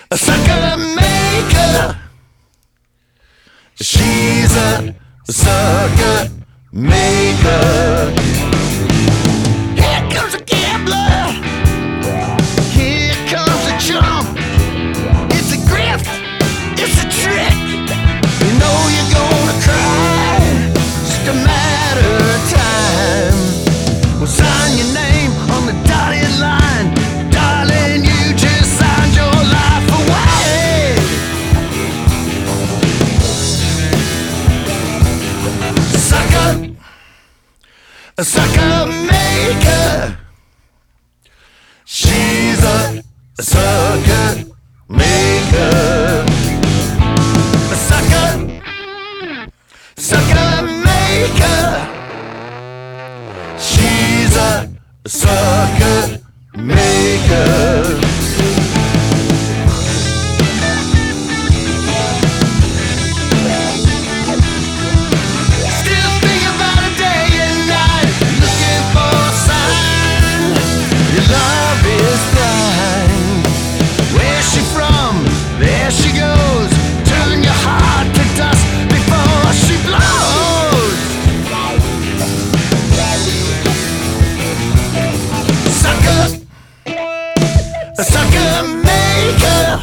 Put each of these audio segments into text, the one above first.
a sucker maker. She's a sucker maker. Here comes a gambler. Here comes a chump. It's a grift. It's a trick. You know you're gonna cry. Just a matter of time. Well, sign your name on the dotted line. Darling, you just signed your life away. Sucker, a sucker maker. She's a sucker maker. A sucker maker. She's a sucker maker. Still think about it day and night, looking for a sign. Your love is blind. Where's she from? There she goes. Turn your heart to dust before she blows. Sucker, a sucker maker.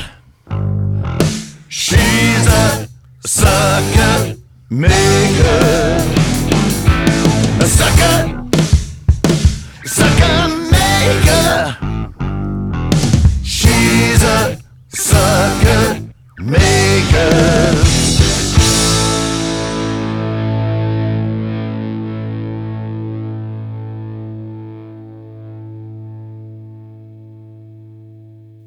She's a sucker maker. A sucker maker. She's a sucker maker.